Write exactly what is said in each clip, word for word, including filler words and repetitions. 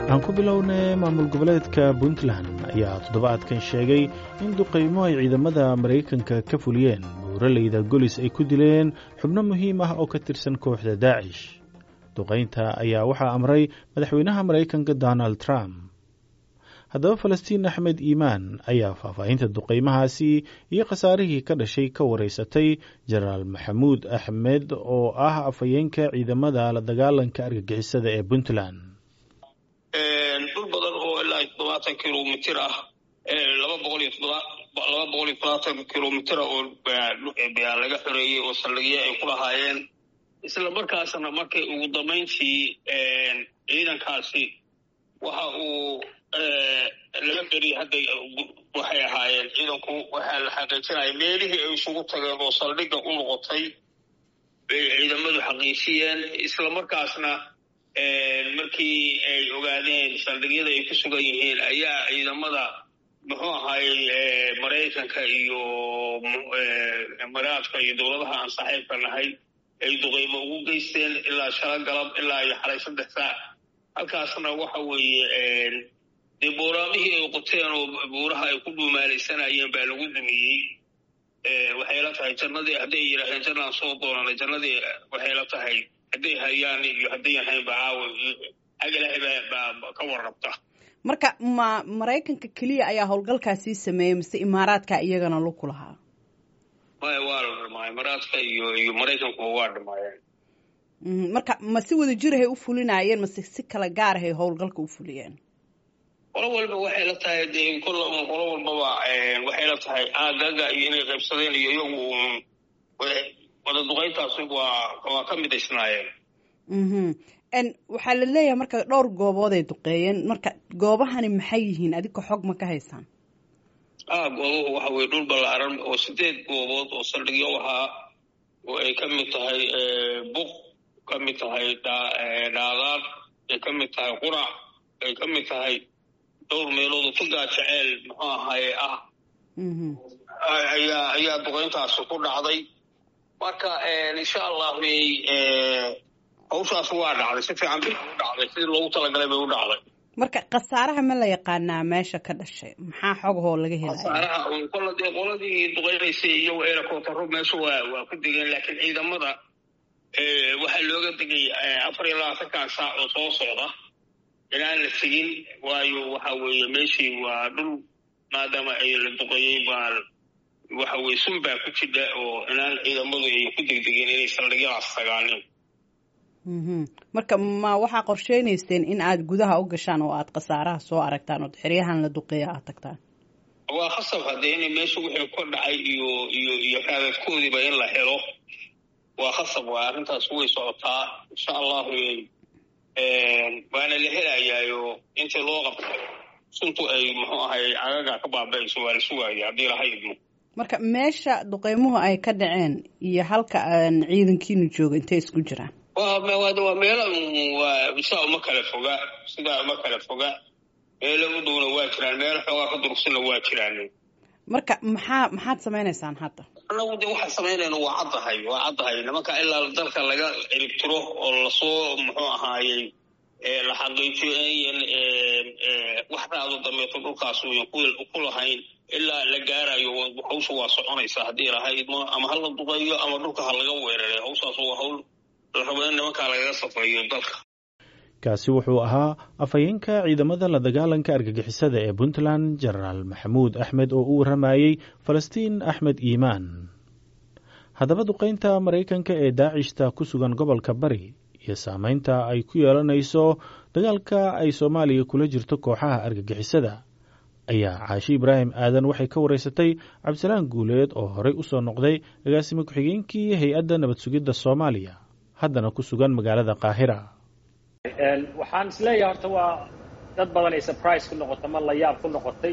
aan ku bilownay maamul goboleedka Puntland ayaa toddobaadkan sheegay in duqeymo ay ciidamada Mareykanka ka fuliyeen buuraleyda Golis ay ku dileen xubno muhiim ah oo ka tirsan kooxda Daesh. Duqeynta ayaa waxaa amray madaxweynaha Mareykanka Donald Trump. haddaba Falastiin Axmed Iimaan ayaa faahfaahinta duqeymahaasi iyo khasaarihii ka dhashay ka wareysatay Jenaraal Maxamuud Axmed oo ah afhayeenka ciidamada la dagaalanka argagixisada ee Puntland. dhul badan oo ilaa todobaatan kilomitir ah laba boqol iyo todobaatan kilomitir oo laga xoreeyey oo saldhigyo ay ku lahaayeen isla markaasna markay ugu dambeyntii ciidankaasi waxa uu laga beriyay hadda waxay ahaayeen ciidanku waxaa la xaqiijinaya meelihii ay isugu tageen oo saldhigga u noqotay bay ciidamadu xaqiijiyeen isla markaasna markii ay ogaadeen saldhigyada ay ku sugan yihiin ayaa ciidamada muxuu ahaayey Mareykanka iyo Imaaraadka iyo dowladaha aan saaxiibka nahay ay duqeymo ugu geysteen ilaa shala galab ilaa iyo xalay saddex saac halkaasna waxa weeye dee buuraamihii ay qoteen oo buuraha ay ku dhuumaalaysanayeen baa lagu dumiyey. waxay la tahay jannadii hadday yidhaaheen jannaan soo doonanay jannadii waxay la tahay hadday hayaan iyo hadday yahayn bacaawo xag ilaahay baa ka warrabta. marka ma Mareykanka keliya ayaa howlgalkaasii sameeyey mise Imaaraadka iyagana lug ku lahaa? maya waa la dhamaay Imaaraadka iyo iyo Mareykanku waa dhamaayeen. marka ma si wada jir ahay u fulinaayeen mase si kala gaar ahay howlgalka u fuliyeen? qolo walba waxay la tahay dee qolo walbaba waxay la tahay aagaga iyo inay qaybsadeen iyo iyagu wada duqeyntaasi waa waa ka mid isnaayeen. en waxaa la leeyahay marka dhowr goobood ay duqeeyeen marka goobahani maxay yihiin adika xog ma ka haysaan? ah goobuhu waxa weeye dhul ballaaran oo sideed goobood oo saldhigyo ahaa oo ay ka mid tahay buq ka mid tahay dhaadaad ay ka mid tahay qurac ay ka mid tahay dhowr meelood oo ku gaajaceel muxuu ahaaye ah ayaa ayaa duqeyntaasi ku dhacday. marka insha allah hawshaas waa dhacday si fiican bay u dhacday sidii loogu talagalay bay u dhacday. marka khasaaraha ma la yaqaanaa meesha ka dhashay maxaa xogahoo laga helaya? khasaaraha qoladii qoladii duqeynaysay iyo helicoptero meesha waa waa ku degeen laakiin ciidamada waxaa looga degay afar iyo labaatankan saac oo soo socda inaan la tegin waayo waxa weeye meeshii waa dhul maadaama ay la duqeeyey baa waxa weeye sun baa ku jidha oo inaan ciidamadu ay ku degdegeen inay saldhigyadaas tagaaneen. marka ma waxaa qorsheynayseen in aad gudaha u gashaan oo aad khasaaraha soo aragtaan oo xeryahan la duqeeya aad tagtaan? waa khasab haddee in meesha wixii ka dhacay iyo iyo iyo raadadkoodiiba in la helo waa khasab waa arrintaas way socotaa insha allahu waana la helayaayo inta loo qabto suntu ay muxuu ahay agaga ka baaba'ayso waa la sugaaya haddii laha idmo. marka meesha duqeymuhu ay ka dhaceen iyo halka ciidankiinu jooga intay isku jiraan? waa waa meelo waa sidaa uma kala foga sidaa uma kala foga meelo u dhowna waa jiraan meelo xoogaa ka durugsanna waa jiraan. marka maxaa maxaad samaynaysaan hadda? annagu de waxaan samaynayna waa caddahay waa caddahay nimanka ilaa dalka laga ciribtiro oo lasoo muxuu ahaayey la xaqiijiyo inayan wax raado dambeeto dhulkaas uyan ku lahayn ilaa la gaarayo hawsha waa soconaysaa haddii laha idmo ama ha la duqeeyo ama dhulka ha laga weeraray hawshaas waa hawl la rabo in nimankaa lagaga safeeyo dalka. kaasi wuxuu ahaa afhayeenka ciidamada la dagaalanka argagixisada ee Puntland Jenaraal Maxamuud Axmed oo u waramayay Falastiin Axmed Iimaan. haddaba duqeynta Mareykanka ee Daacishta ku sugan gobolka Bari iyo saameynta ay ku yeelanayso dagaalka ay Soomaaliya kula jirto kooxaha argagixisada ayaa Caashi Ibraahim Aadan waxay ka wareysatay Cabdisalaan Guuleed oo horey u soo noqday agaasimo ku-xigeenkii hay'adda nabad sugidda Soomaaliya haddana ku sugan magaalada Qaahira. waxaan isleeyahay horta waa dad badan ay surprise ku noqotay ma la yaab ku noqotay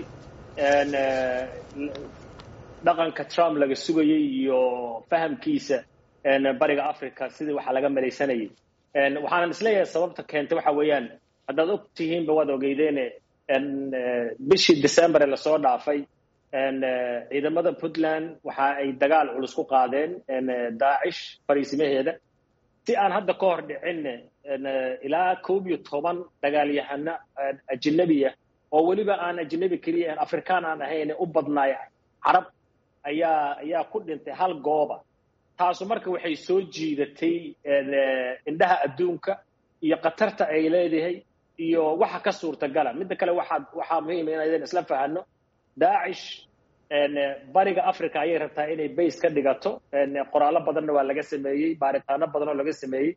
dhaqanka Trump laga sugayay iyo fahamkiisa bariga Africa sidii waxa laga malaysanayay. waxaan isleeyahay sababta keentay waxa weeyaan haddaad og tihiinba waad ogeydeen bishii December la soo dhaafay ciidamada Puntland waxa ay dagaal culus ku qaadeen Daesh fariisimaheeda si aan hadda ka hor dhicin ilaa koob iyo toban dagaalyahano ajnabiya oo weliba aan ajnabi keliya aan afrikaan aan ahayn u badnaay carab ayaa ayaa ku dhintay hal gooba taasu marka waxay soo jiidatay indhaha adduunka iyo qatarta ay leedahay iyo waxa ka suurtagala midda kale waxa waxa muhiim ah inaydan isla fahanno daacish bariga africa ayay rabtaa inay base ka dhigato qoraallo badanna waa laga sameeyey baaritaano badan oo laga sameeyey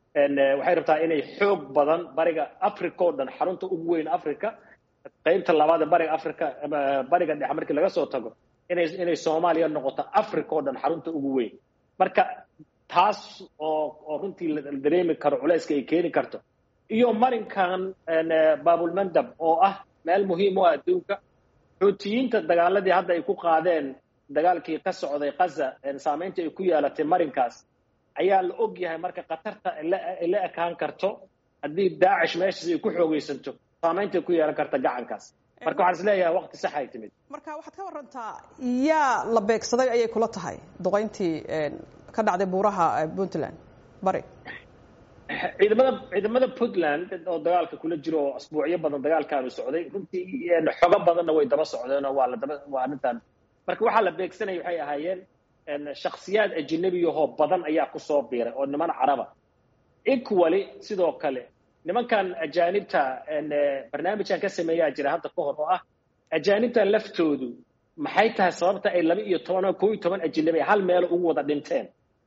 waxay rabtaa inay xoog badan bariga africa oo dhan xarunta ugu weyn africa qaybta labaad ee bariga africa bariga dhexe markii laga soo tago inay inay Soomaaliya noqoto africa oo dhan xarunta ugu weyn marka taas oo oo runtii la dareemi karo culayska ay keeni karto iyo marinkan baabul mandab oo ah meel muhiim u ah adduunka xuutiyiinta dagaaladii hadda ay ku qaadeen dagaalkii ka socday Gaza saameynta ay ku yeelatay marinkaas ayaa la og yahay marka qatarta la ekaan karto haddii daacish meeshaas ay ku xoogaysanto saameynta ku yeelan karta gacankaas marka waxaan isleeyahay waqti sax ay timid marka waxaad ka warantaa yaa la beegsaday ayay kula tahay duqeyntii ka dhacday buuraha Puntland bari ciidamada ciidamada Puntland oo dagaalka kula jiro oo asbuucyo badan dagaalkan u socday runtii xogo badanna way daba socdeen oo waa la daba waa arintan marka waxa la beegsanay waxay ahaayeen shakhsiyaad ajnabi ah oo badan ayaa ku soo biiray oo niman caraba equally sidoo kale nimankan ajaanibta barnaamijkan ka sameeyaa jira hadda ka hor oo ah ajaanibta laftoodu maxay tahay sababta ay laba iyo toban oo koob iyo toban ajnabi hal meel ugu wada dhinteen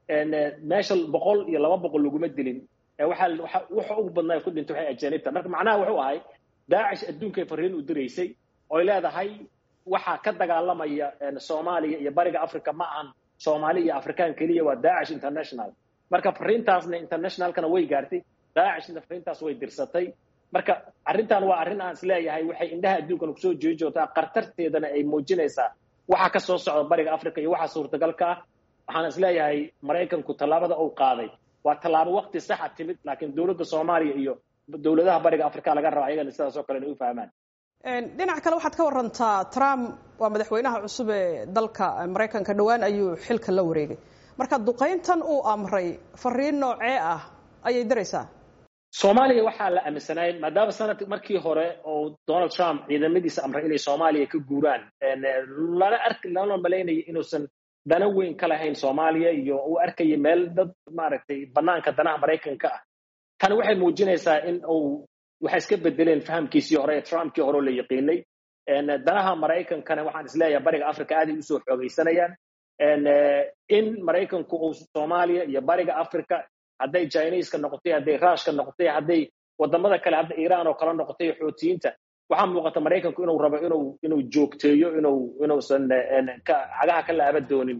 meesha boqol iyo laba boqol laguma dilin waxa waxa ugu badnaa ku dhintay waxay ajaanibta marka macnaha wuxuu ahay daacish adduunka fariin u direysay oo ay leedahay waxa ka dagaalamaya Soomaaliya iyo bariga Afrika ma ahan Soomaaliya iyo Afrikaan kaliya waa daacish international marka fariintaasna internationalkana way gaartay daacishna fariintaas way dirsatay marka arrintan waa arrin aan isleeyahay waxay indhaha adduunka ku soo jeejootaa qartarteedana ay muujinaysaa waxa ka soo socda bariga Afrika iyo waxa suurtagalka ah waxaan isleeyahay Mareykanku talaabada uu qaaday waa talaabo waqti sax ah timid laakiin dawladda Soomaaliya iyo dawladaha bariga Afrika laga rabo ayagana sidaas oo kale inay u fahmaan dhinaca kale waxaad ka warantaa Trump waa madaxweynaha cusub ee dalka Mareykanka dhawaan ayuu xilka la wareegay marka duqeyntan uu amray fariin noocee ah ayay diraysaa Soomaaliya waxa la aaminsanay maadaama sanadkii markii hore oo Donald Trump ciidamadiisa amray inay Soomaaliya ka guuraan lana arki lana maleynay inuusan dana weyn ka lahayn Soomaaliya iyo uu arkay meel dad maaragtay banaanka danaha Mareykanka ah tan waxay muujinaysaa in uu waxa iska bedeleen fahamkiisii hore ee Trumpkii hore la yaqiinay danaha Mareykankana waxaan isleeyahay bariga Afrika aad ay u soo xoogaysanayaan in Mareykanku uu Soomaaliya iyo bariga Afrika hadday Chinese-ka noqotay hadday Rush-ka noqotay hadday wadamada kale hadda Iran oo kala noqotay xuutiyiinta waxa muuqata Mareykanku inuu rabo inuu inuu joogteeyo inuu inuusan ka cagaha ka laaba doonin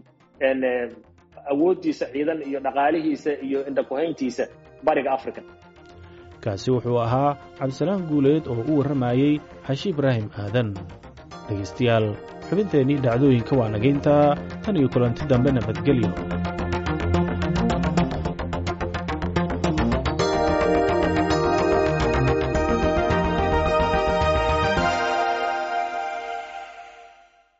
awoodiisa ciidan iyo dhaqaalihiisa iyo indha ku hayntiisa bariga Afrika kaasi wuxuu ahaa Cabdisalaam Guuleed oo u waramayay Xashi Ibraahim Aadan dhageystayaal xubinteeni dhacdooyinka waa nageynta tan iyo kulanti dambe nabadgelyo